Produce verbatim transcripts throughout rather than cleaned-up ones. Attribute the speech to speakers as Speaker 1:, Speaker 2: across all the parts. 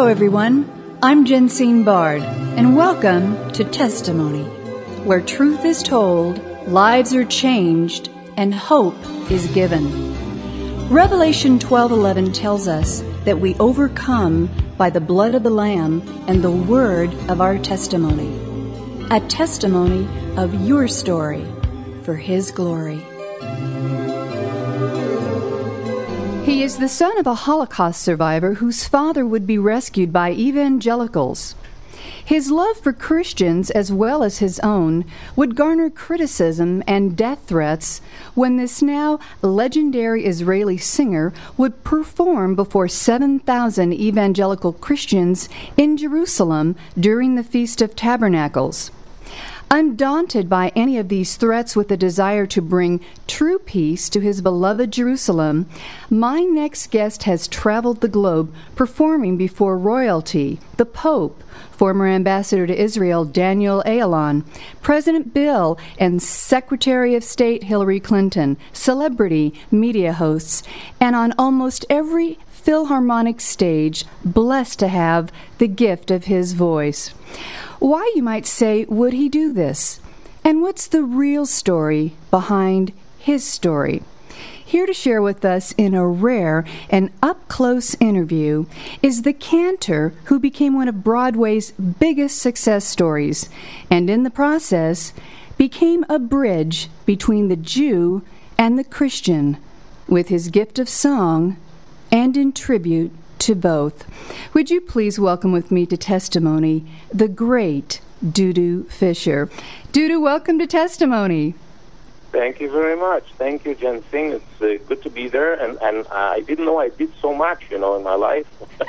Speaker 1: Hello, everyone. I'm Jensine Bard, and welcome to Testimony, where truth is told, lives are changed, and hope is given. Revelation twelve eleven tells us that we overcome by the blood of the Lamb and the word of our testimony. A testimony of your story for His glory. He is the son of a Holocaust survivor whose father would be rescued by evangelicals. His love for Christians, as well as his own, would garner criticism and death threats when this now legendary Israeli singer would perform before seven thousand evangelical Christians in Jerusalem during the Feast of Tabernacles. Undaunted by any of these threats with a desire to bring true peace to his beloved Jerusalem, my next guest has traveled the globe performing before royalty, the Pope, former Ambassador to Israel Daniel Ayalon, President Bill, and Secretary of State Hillary Clinton, celebrity media hosts, and on almost every Philharmonic stage, blessed to have the gift of his voice. Why, you might say, would he do this? And what's the real story behind his story? Here to share with us in a rare and up-close interview is the cantor who became one of Broadway's biggest success stories, and in the process became a bridge between the Jew and the Christian, with his gift of song and in tribute to both. Would you please welcome with me to Testimony the great Dudu Fisher. Dudu, welcome to Testimony.
Speaker 2: Thank you very much. Thank you, Jensine. It's uh, good to be there, and, and uh, I didn't know I did so much, you know, in my life.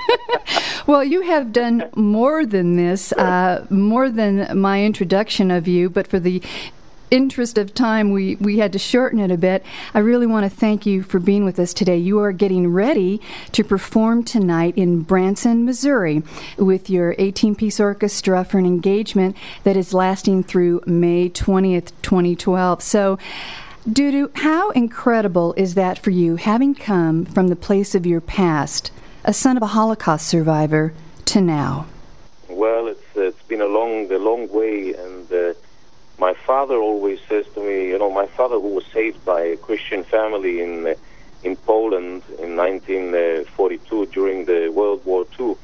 Speaker 1: Well, you have done more than this, uh, more than my introduction of you, but for the interest of time, we, we had to shorten it a bit. I really want to thank you for being with us today. You are getting ready to perform tonight in Branson, Missouri, with your eighteen-piece orchestra for an engagement that is lasting through May twentieth, twenty twelve. So, Dudu, how incredible is that for you, having come from the place of your past, a son of a Holocaust survivor, to now?
Speaker 2: Well, it's uh, it's been a long, a long way, and uh, my father always says to me, you know, my father, who was saved by a Christian family in uh, in Poland in nineteen forty-two during the World War Two,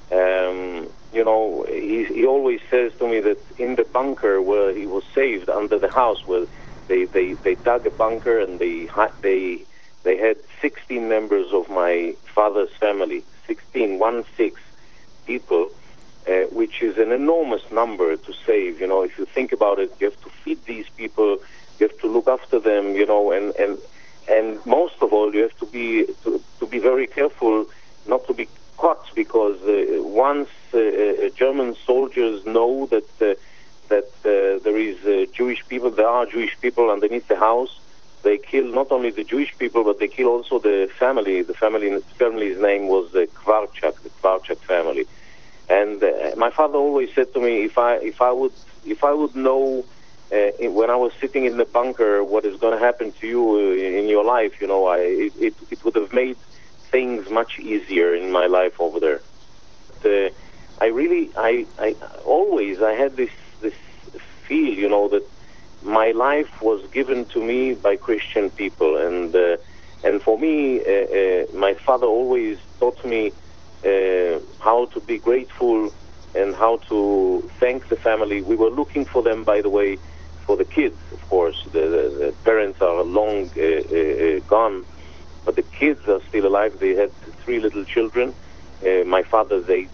Speaker 2: um, you know, he, he always says to me that in the bunker where he was saved, under the house, where they, they, they dug a bunker and they they they had sixteen members of my father's family, sixteen, one six people. Uh, which is an enormous number to save. You know, if you think about it, you have to feed these people, you have to look after them, you know, and and, and most of all, you have to be to, to be very careful not to be caught, because uh, once uh, German soldiers know that uh, that uh, there is uh, Jewish people, there are Jewish people underneath the house, they kill not only the Jewish people, but they kill also the family. The family, the family's name was the Kvarchak, the Kvarchak family. And uh, my father always said to me, if I if I would if I would know uh, when I was sitting in the bunker what is going to happen to you uh, in your life, you know, I it, it, it would have made things much easier in my life over there. But, uh, I really I, I always I had this this feel, you know, that my life was given to me by Christian people, and uh, and for me, uh, uh, my father always taught me Uh, how to be grateful and how to thank the family. We were looking for them, by the way, for the kids, of course. The, the, the parents are long uh, uh, gone, but the kids are still alive. They had three little children, uh, my father's age.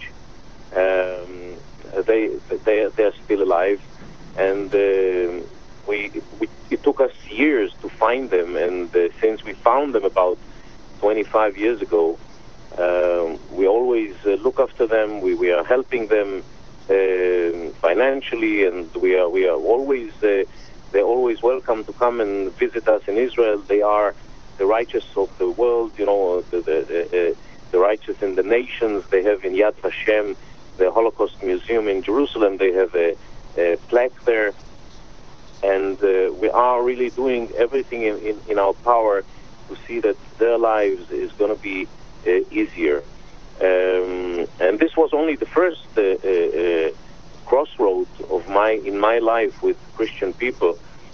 Speaker 2: Um, they they they are still alive, and uh, we, we it took us years to find them. And uh, since we found them about twenty-five years ago, Um, we always uh, look after them. We, we are helping them uh, financially, and we are we are always uh, they're always welcome to come and visit us in Israel. They are the righteous of the world, you know, the the, the, uh, the righteous in the nations. They have in Yad Vashem, the Holocaust Museum in Jerusalem. They have a, a plaque there, and uh, we are really doing everything in, in, in our power to see that their lives is going to be uh, easier. Um, and this was only the first uh, uh, uh, crossroad of my in my life with Christian people.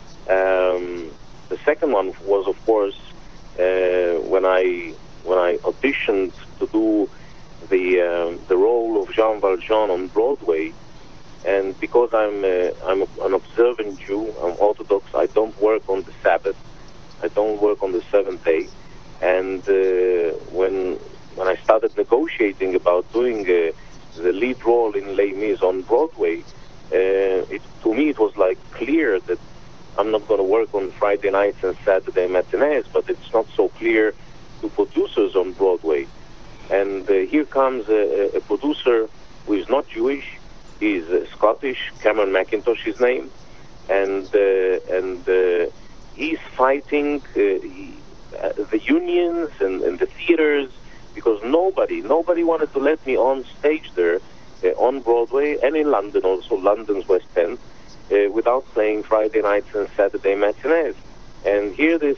Speaker 2: Um, the second one was, of course, uh, when I when I auditioned to do the uh, the role of Jean Valjean on Broadway. And because I'm uh, I'm an observant Jew, I'm Orthodox, I don't work on the Sabbath, I don't work on the seventh day. And uh, when when I started negotiating about doing uh, the lead role in Les Mis on Broadway, uh, it, to me it was like clear that I'm not going to work on Friday nights and Saturday matinees, but it's not so clear to producers on Broadway. And uh, here comes a, a producer who is not Jewish. He's uh, Scottish, Cameron McIntosh, his name, and uh, and uh, he's fighting uh, he, uh, the unions and, and the theaters, because nobody, nobody wanted to let me on stage there, uh, on Broadway and in London also, London's West End, uh, without playing Friday nights and Saturday matinees. And here this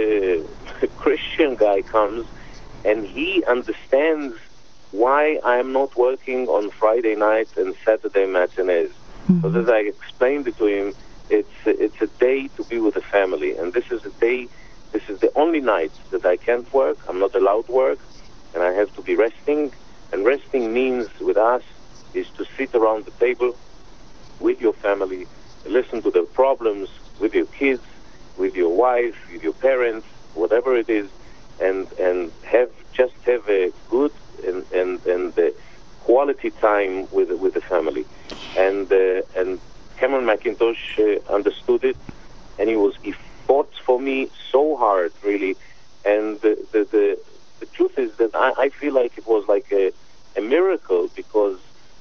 Speaker 2: uh, Christian guy comes, and he understands why I'm not working on Friday nights and Saturday matinees. Mm-hmm. So as I explained it to him, it's it's a day to be with the family, and this is a day, this is the only night that I can't work. I'm not allowed to work, and I have to be resting. And resting means with us is to sit around the table with your family, listen to their problems with your kids, with your wife, with your parents, whatever it is, and and have just have a good and and and uh, quality time with with the family. And uh, and Cameron McIntosh uh, understood it, and he was he fought for me so hard, really. And the the the, the truth is that I, I feel like it was like a, a miracle, because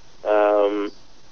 Speaker 2: um,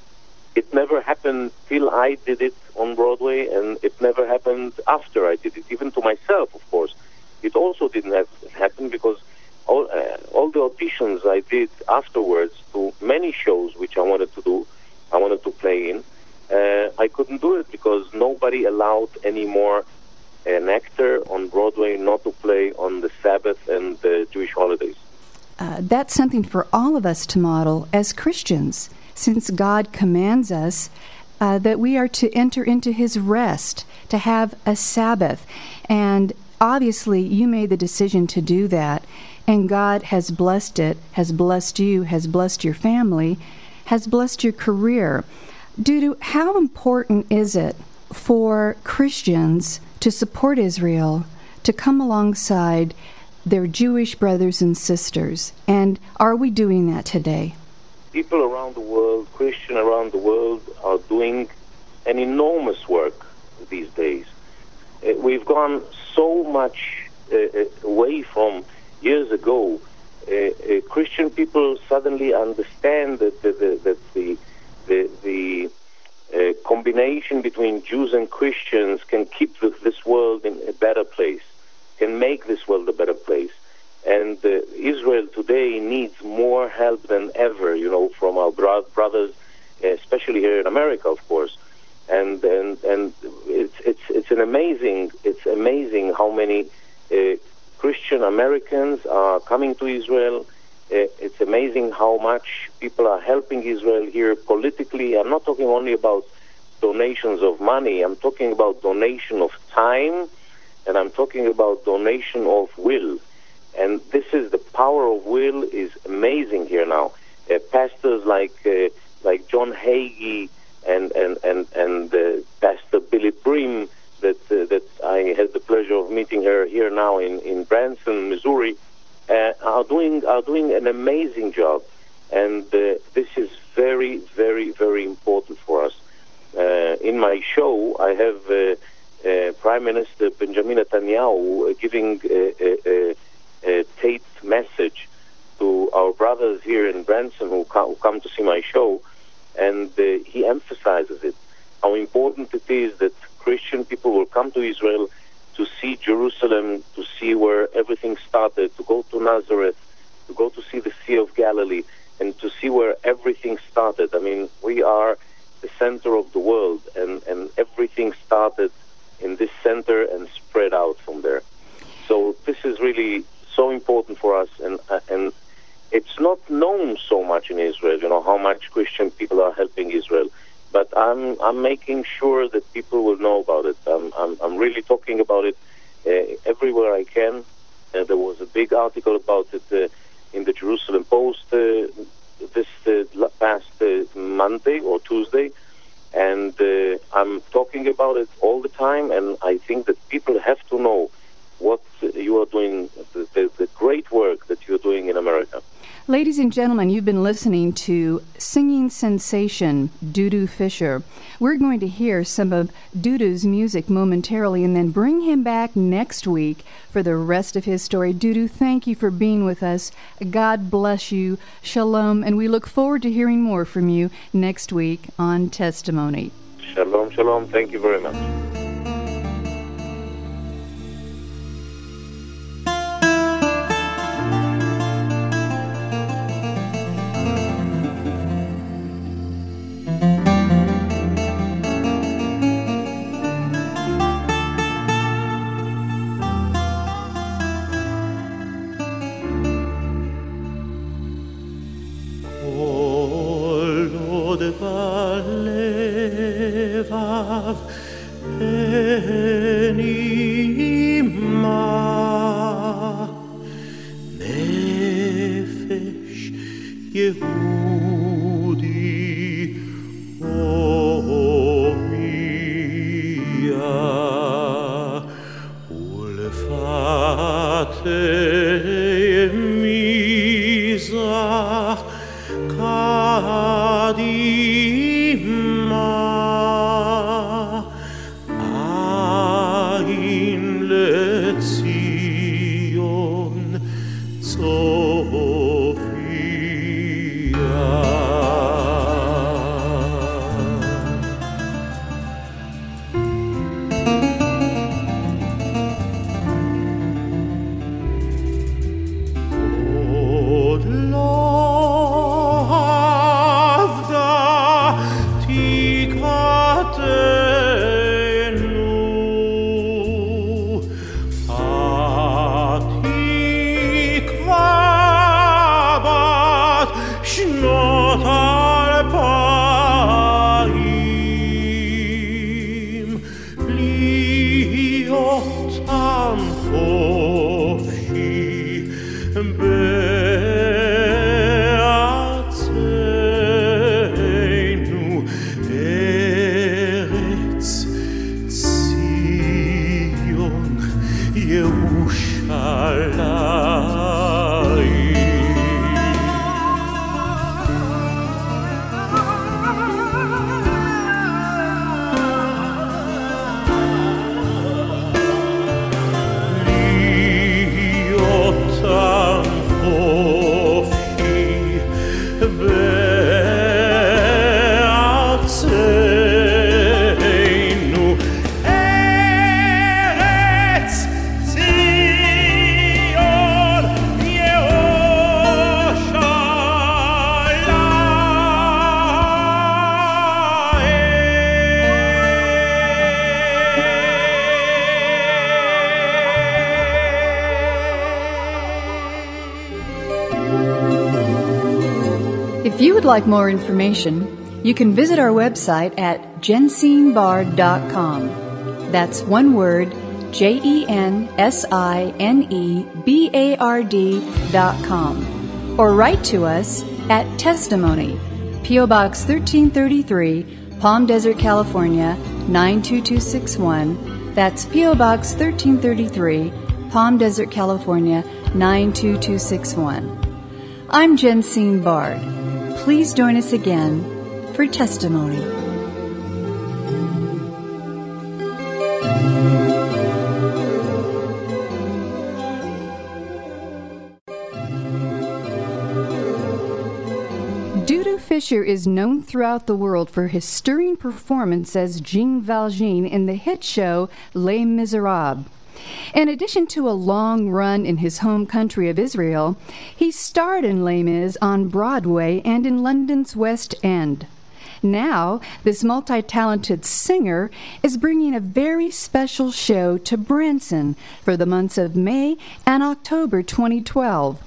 Speaker 2: it never happened till I did it on Broadway, and it never happened after I did it, even to myself, of course. It also didn't have happen because all, uh, all the auditions I did afterwards to many shows which I wanted to do, I wanted to play in, uh, I couldn't do it because nobody allowed anymore an actor on Broadway not to play on the Sabbath and the Jewish holidays.
Speaker 1: Uh, that's something for all of us to model as Christians, since God commands us uh, that we are to enter into His rest, to have a Sabbath. And obviously, you made the decision to do that, and God has blessed it, has blessed you, has blessed your family, has blessed your career. Dudu, how important is it for Christians to support Israel, to come alongside their Jewish brothers and sisters? And are we doing that today?
Speaker 2: People around the world, Christians around the world, are doing an enormous work these days. Uh, we've gone so much uh, away from years ago. Uh, uh, Christian people suddenly understand that the, the, that the the, the uh, combination between Jews and Christians can keep the, this world in a better place, can make this world a better place. And uh, Israel today needs more help than ever, you know, from our bro- brothers, especially here in America, of course. And and and it's it's it's an amazing it's amazing how many uh, Christian Americans are coming to Israel. Uh, it's amazing how much people are helping Israel here politically. I'm not talking only about donations of money. I'm talking about donation of time, and I'm talking about donation of will. And this is the power of will is amazing here now. Uh, pastors like uh, like John Hagee and and and and uh, Pastor Billy Brim, that uh, that I had the pleasure of meeting her here now in, in Branson, Missouri, uh, are doing are doing an amazing job, and uh, this is very very very important for us. Uh, in my show, I have uh, uh, Prime Minister Benjamin Netanyahu giving a, a, a, a taped message to our brothers here in Branson who, co- who come to see my show, and uh, he emphasizes it, how important it is that Christian people will come to Israel to see Jerusalem, to see where everything started, to go to Nazareth, to go to see the Sea of Galilee, and to see where everything started. I mean, we are the center of the world, and, and everything started in this center and spread out from there. So this is really so important for us, and uh, and it's not known so much in Israel, you know, how much Christian people are helping Israel. But I'm I'm making sure that people will know about it. I'm I'm, I'm really talking about it uh, everywhere I can. Uh, there was a big article about it uh, in the Jerusalem Post uh, this uh, past uh, Monday or Tuesday, and uh, I'm talking about it all the time. And I think that people have to know what you are doing, the, the, the great work that you're doing in America.
Speaker 1: Ladies and gentlemen, you've been listening to singing sensation Dudu Fisher. We're going to hear some of Dudu's music momentarily and then bring him back next week for the rest of his story. Dudu, thank you for being with us. God bless you. Shalom. And we look forward to hearing more from you next week on Testimony.
Speaker 2: Shalom, shalom. Thank you very much.
Speaker 1: If you would like more information, you can visit our website at jensine bard dot com. That's one word, J E N S I N E B A R D dot com. Or write to us at Testimony, P O. Box thirteen thirty-three, Palm Desert, California, nine two two six one. That's P O. Box thirteen thirty-three, Palm Desert, California, nine two two six one. I'm Jensine Bard. Please join us again for Testimony. Dudu Fisher is known throughout the world for his stirring performance as Jean Valjean in the hit show Les Miserables. In addition to a long run in his home country of Israel, he starred in Les Mis on Broadway and in London's West End. Now, this multi-talented singer is bringing a very special show to Branson for the months of May and October twenty twelve.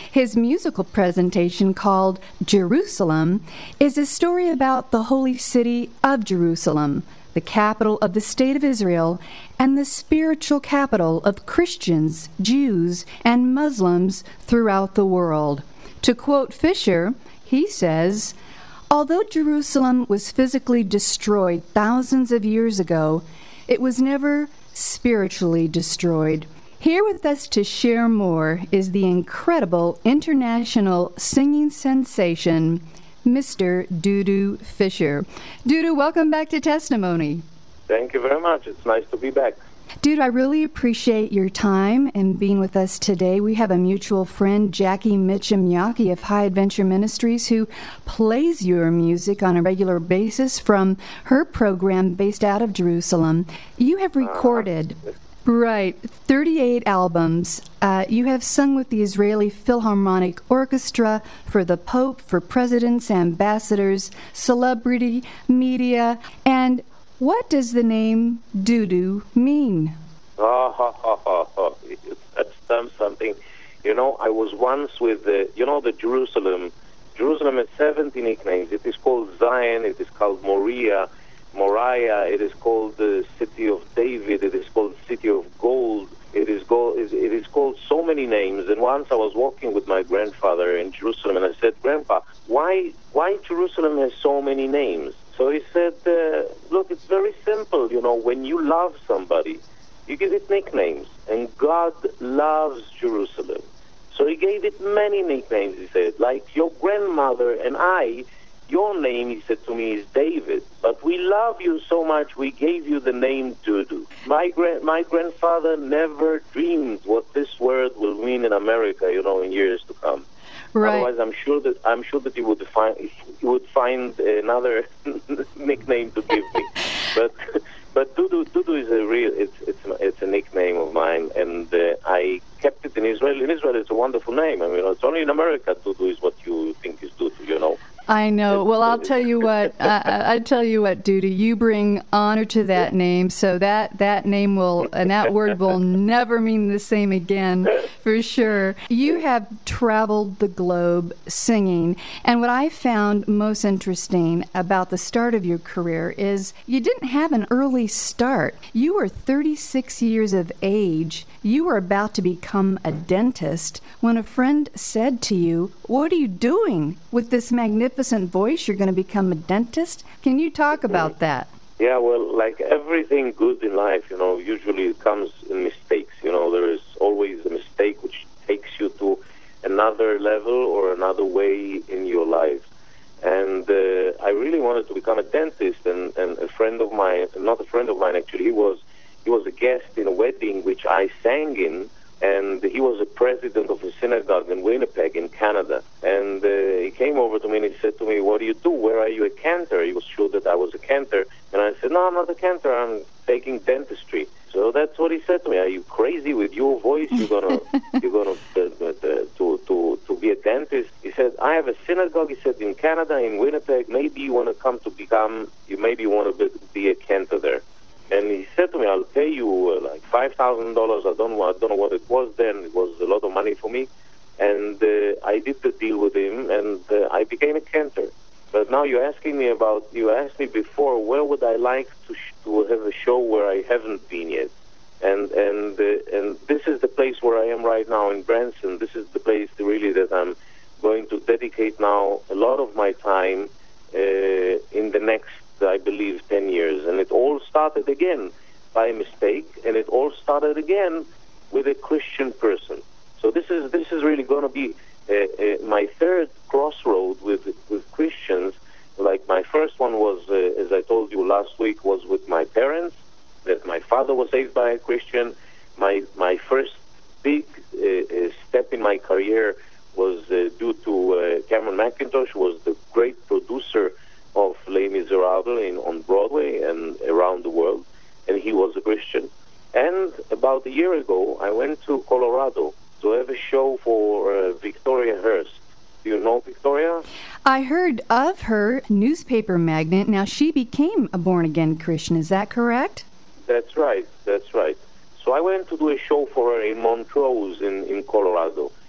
Speaker 1: His musical presentation, called Jerusalem, is a story about the holy city of Jerusalem, the capital of the state of Israel, and the spiritual capital of Christians, Jews, and Muslims throughout the world. To quote Fisher, he says, "Although Jerusalem was physically destroyed thousands of years ago, it was never spiritually destroyed." Here with us to share more is the incredible international singing sensation, Mister Dudu Fisher. Dudu, welcome back to Testimony.
Speaker 2: Thank you very much. It's nice to be back.
Speaker 1: Dude, I really appreciate your time and being with us today. We have a mutual friend, Jackie Mitchum-Yaki of High Adventure Ministries, who plays your music on a regular basis from her program based out of Jerusalem. You have recorded, uh, right, thirty-eight albums. Uh, you have sung with the Israeli Philharmonic Orchestra, for the Pope, for presidents, ambassadors, celebrity, media, and what does the name Dudu mean?
Speaker 2: Oh, ha, ha, ha, ha. That's done something. You know, I was once with, the, you know, the Jerusalem. Jerusalem has seventy nicknames. It is called Zion. It is called Moriah. Moriah. It is called the City of David. It is called City of Gold. It is, go, it is called so many names. And once I was walking with my grandfather in Jerusalem, and I said, "Grandpa, why, why Jerusalem has so many names?" So he said, uh, look, it's very simple. You know, when you love somebody, you give it nicknames. And God loves Jerusalem. So he gave it many nicknames, he said. Like your grandmother and I, your name, he said to me, is David. But we love you so much, we gave you the name Dudu. My, gra- my grandfather never dreamed what this word will mean in America, you know, in years to come. Right. Otherwise, I'm sure that I'm sure that he would find he would find another nickname to give me. But but Dudu Dudu is a real it's it's it's a nickname of mine, and uh, I kept it in Israel. In Israel, it's a wonderful name. I mean, it's only in America Dudu is what you think is Dudu. You know.
Speaker 1: I know. Well, I'll tell you what. I, I tell you what, Dudu. You bring honor to that name, so that that name will and that word will never mean the same again, for sure. You have traveled the globe singing, and what I found most interesting about the start of your career is you didn't have an early start. You were thirty-six years of age. You were about to become a dentist when a friend said to you, "What are you doing with this magnificent voice? You're going to become a dentist." Can you talk about that?
Speaker 2: Yeah, well, like everything good in life, you know, usually it comes in mistakes. You know, there is always a mistake which takes you to another level or another way in your life. And uh, I really wanted to become a dentist, and, and a friend of mine, not a friend of mine actually, he was he was a guest in a wedding which I sang in, and he was a president of a synagogue in Winnipeg in Canada. And uh, he came over to me and he said to me, "What do you do? Where are you a cantor?" He was sure that I was a cantor. And I said, "No, I'm not a cantor. I'm taking dentistry." So that's what he said to me. "Are you crazy with your voice? You're gonna, you're gonna uh, uh, to to to be a dentist?" He said, "I have a synagogue." He said, "In Canada, in Winnipeg. Maybe you want to come to become. You maybe want to be, be a cantor there." And he said to me, "I'll pay you uh, like five thousand dollars. I don't know. I don't know what it was then. It was a lot of money for me." And uh, I did the deal with him, and uh, I became a cantor. But now you're asking me about. You asked me before, where would I like to sh- to have a show where I haven't been yet? And and uh, and this is the place where I am right now in Branson. This is the place really that I'm going to dedicate now a lot of my time uh, in the next, I believe, ten years. And it all started again by a mistake, and it all started again with a Christian person. So this is this is really going to be uh, uh, my third crossroad with with Christians. Like my first one was, uh, as I told you last week, was with my parents, that my father was saved by a Christian. My my first big uh, uh, step in my career was uh, due to uh, Cameron McIntosh, who was the great producer of Les Miserables in, on Broadway and around the world, and he was a Christian. And about a year ago, I went to Colorado to have a show for uh, Victoria Hearst. Do you know Victoria?
Speaker 1: I heard of her, newspaper magnate. Now, she became a born-again Christian. Is that correct?
Speaker 2: That's right. That's right. So I went to do a show for her in Montrose in, in Colorado.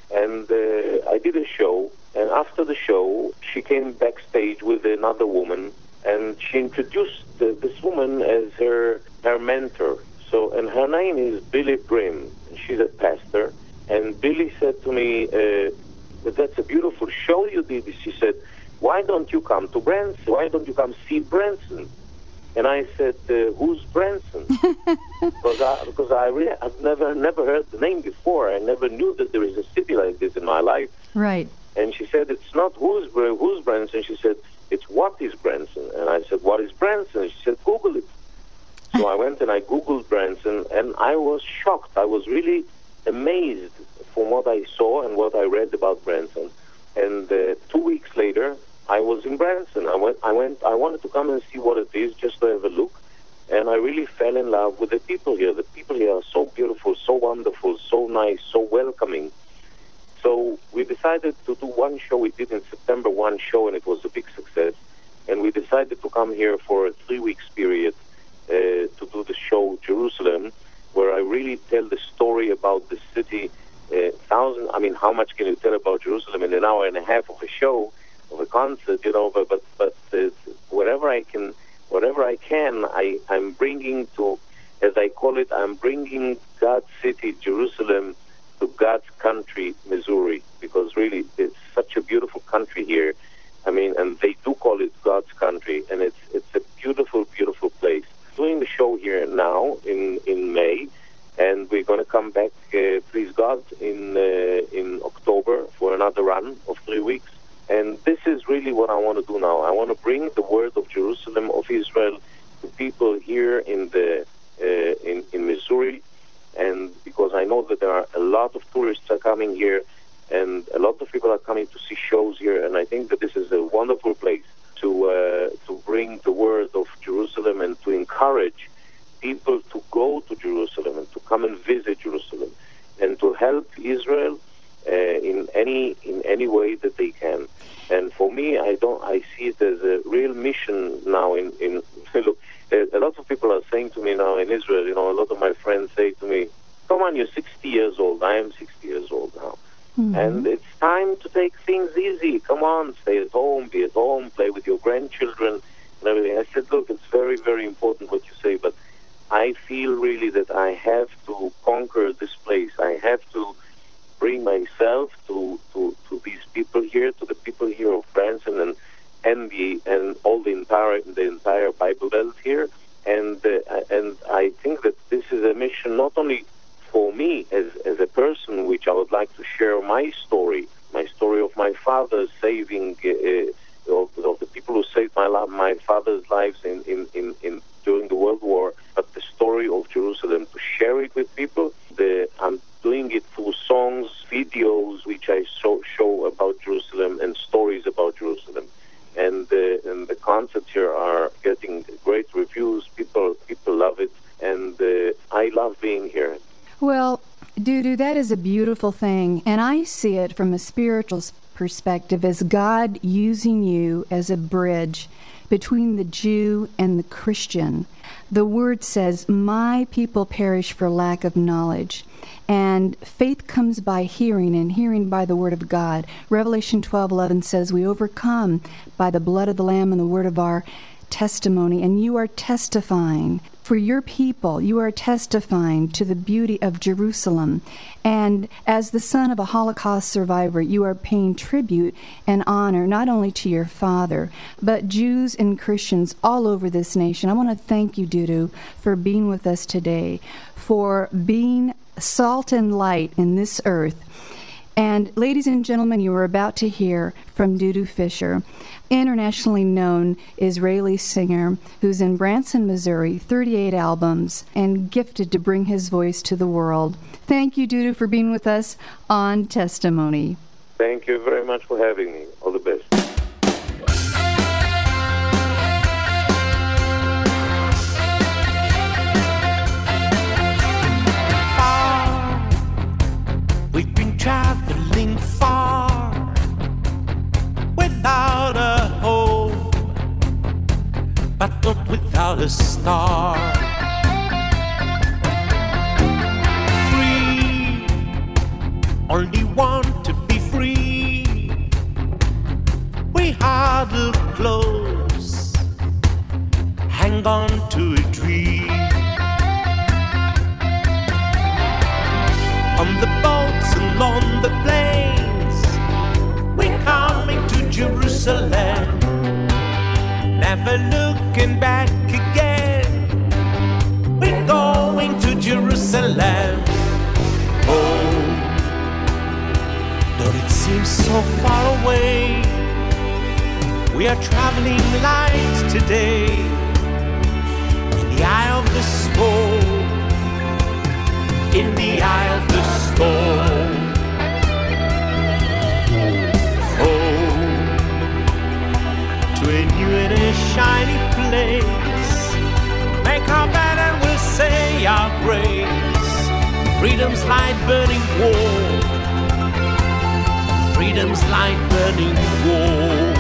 Speaker 2: And uh, I did a show, and after the show, she came backstage with another woman, and she introduced uh, this woman as her her mentor. So, and her name is Billy Brim. She's a pastor, and Billy said to me, uh, "That's a beautiful show you did." She said, "Why don't you come to Branson? Why don't you come see Branson?" And I said, uh, "Who's Branson?" because I, because I really, I've never never heard the name before. I never knew that there is a city like this in my life.
Speaker 1: Right.
Speaker 2: And she said, "It's not who's who's Branson." She said, "It's what is Branson?" And I said, "What is Branson?" She said, "Google it." So I went and I Googled Branson, and I was shocked. I was really amazed from what I saw and what I read about Branson. And uh, two weeks later, I was in Branson. I went, I went, I wanted to come and see what it is, just to have a look. And I really fell in love with the people here. The people here are so beautiful, so wonderful, so nice, so welcoming. So we decided to do one show. We did in September one show, and it was a big success. And we decided to come here for a three weeks period uh, to do the show Jerusalem, where I really tell the story about the city. Uh, thousand. I mean, how much can you tell about Jerusalem in an hour and a half of a show? Of a concert, you know, but but, but uh, whatever I can, whatever I can, I I'm bringing to, as I call it, I'm bringing God's city, Jerusalem, to God's country, Missouri, because really it's such a beautiful country here. I mean, and they do call it God's country, and it's it's a beautiful, beautiful place. Doing the show here now in in May, and we're going to come back, uh, please God, in uh, in October for another run of three weeks. And this is really what I want to do now. I want to bring the word of Jerusalem, of Israel, to people here in the uh, in, in Missouri. And because I know that there are a lot of tourists are coming here, and a lot of people are coming to see shows here. And I think that this is a wonderful place to uh, to bring the word of Jerusalem and to encourage people to go to Jerusalem and to come and visit Jerusalem and to help Israel uh, in any in any way that they can. And for me, I don't. I see it as a real mission now. In, in look, a lot of people are saying to me now in Israel. You know, a lot of my friends say to me, "Come on, you're sixty years old. I am sixty years old now, mm-hmm. and it's time to take things easy. Come on, stay at home, be at home, play with your grandchildren, and everything." I said, "Look, it's very, very important what you say, but I feel really that I have to conquer this place. I have to bring myself to, to, to these people here, to the people here of Branson and and the and all the entire the entire Bible Belt here. And uh, and I think that this is a mission not only for me as as a person, which I would like to share my story, my story of my father saving uh, of, of the people who saved my my father's lives in, in, in, in during the World War, but the story of Jerusalem, to share it with people. The I'm doing it through songs, videos, which I show, show about Jerusalem, and stories about Jerusalem. And, uh, and the concerts here are getting great reviews. People people love it, and uh, I love being here.
Speaker 1: Well, Dudu, that is a beautiful thing, and I see it from a spiritual perspective as God using you as a bridge between the Jew and the Christian. The word says, "My people perish for lack of knowledge." And faith comes by hearing, and hearing by the word of God. Revelation twelve eleven says, "We overcome by the blood of the Lamb and the word of our testimony." And you are testifying for your people. You are testifying to the beauty of Jerusalem. And as the son of a Holocaust survivor, you are paying tribute and honor not only to your father, but Jews and Christians all over this nation. I want to thank you, Dudu, for being with us today, for being salt and light in this earth. And ladies and gentlemen, you are about to hear from Dudu Fisher, internationally known Israeli singer who's in Branson, Missouri, thirty-eight albums, and gifted to bring his voice to the world. Thank you, Dudu, for being with us on Testimony.
Speaker 2: Thank you very much for having me. All the best.
Speaker 3: We've been traveling far without a home, but not without a star. Free, only want we huddle close, hang on to a dream. On the boats and on the planes, we're coming to Jerusalem, never looking back again. We're going to Jerusalem. Oh, though it seems so far away, we are traveling light today in the eye of the storm, in the eye of the storm. Oh, to a new and a shiny place, make our bed and we'll say our grace. Freedom's light burning warm, freedom's light burning warm.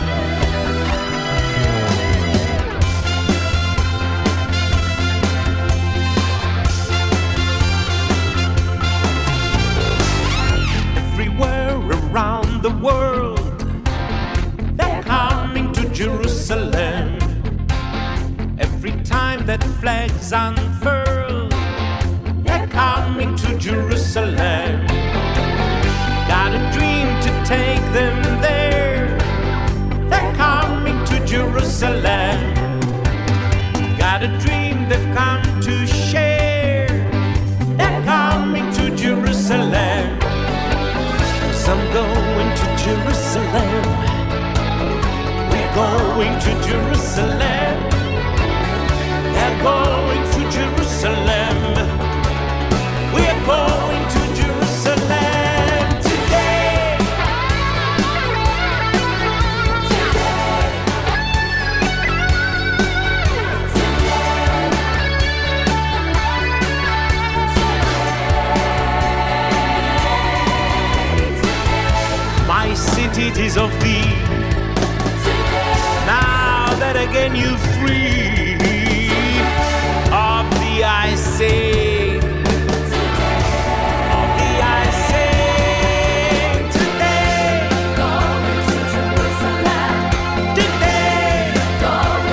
Speaker 3: Everywhere around the world, they're coming to Jerusalem. Every time that flags unfurl, they're coming to Jerusalem. Got a dream to take them there. They're coming to Jerusalem. Got a dream they've come to share. They're coming to Jerusalem. I'm going to Jerusalem. We're going to Jerusalem. They're going to Jerusalem. We're going to Jerusalem today. My city, it is of thee. Now that again you free, of thee I say, of thee I say, today, going to Jerusalem. Today, going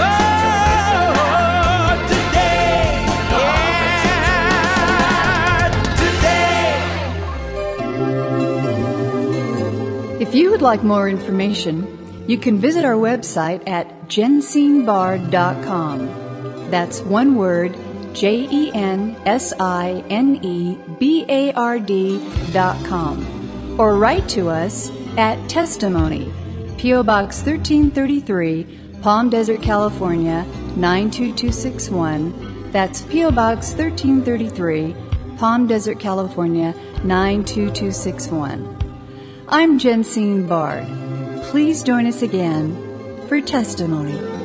Speaker 3: to Jerusalem. Today, yeah, today.
Speaker 1: If you would like more information, you can visit our website at jensine bard dot com. That's one word, J E N S I N E B A R D dot com. Or write to us at Testimony, P O. Box thirteen thirty-three, Palm Desert, California, nine two two six one. That's P O. Box thirteen thirty-three, Palm Desert, California, nine two two six one. I'm Jensine Bard. Please join us again for Testimony.